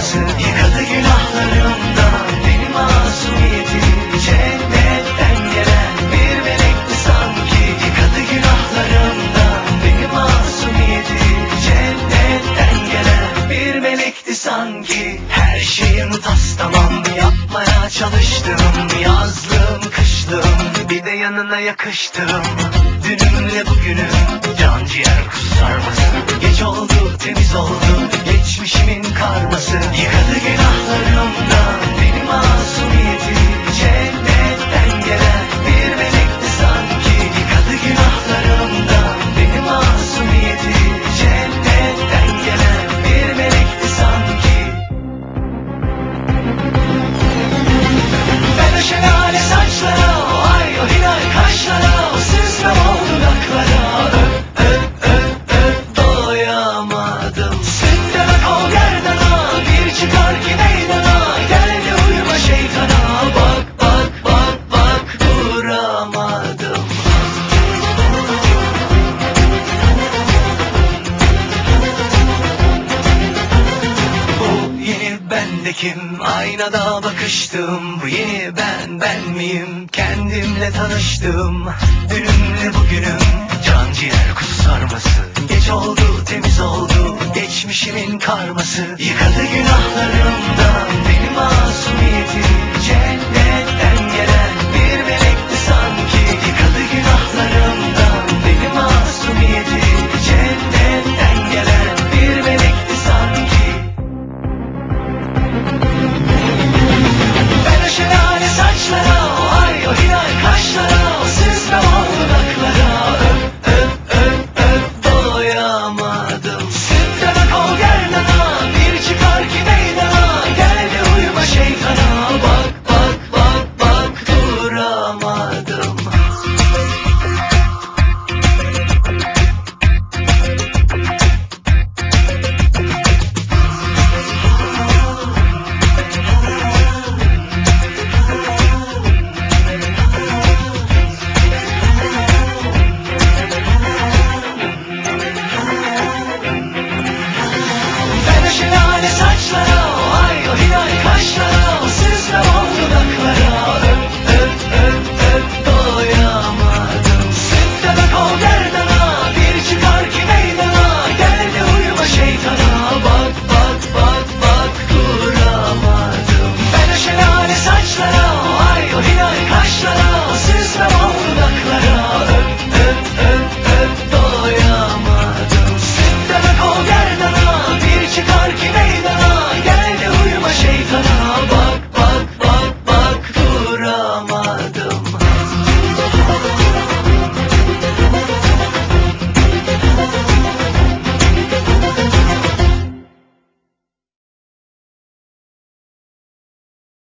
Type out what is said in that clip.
sarması, yıkadı günahlarımdan beni masumiyeti. Cennetten gelen bir melekti sanki, yıkadı günahlarımdan beni masumiyeti. Cennetten gelen bir melekti sanki. Her şeyim tas tamam, yapmaya çalıştım, yazlım kışlım, bir de yanına yakıştım. Dünümle bugünüm, can ciğer kuzu sarması. Geç oldu, temiz oldu, geçmişimin karması. Yıkadı günahlarımdan beni masumiyeti. Cennetten gelen bir melekti sanki, yıkadı günahlarımdan beni masumiyeti. Cennetten gelen bir melekti sanki. Ben o şelale saçlara, o ay o hilal kaşlara, o süzme o dudaklara doyamadım. Sütten kol gerdana, bir çıkar ki meydana. Gel de uyuma şeytana, bak bak bak bak duramadım. Bu yeni bendekim, aynada bakıştım. Bu yeni ben miyim? Kendimle tanıştım. Dünümle bugünüm, can ciğer kuzu sarması. Geç oldu, temiz oldu, geçmişimin karması. Yıkadı günahları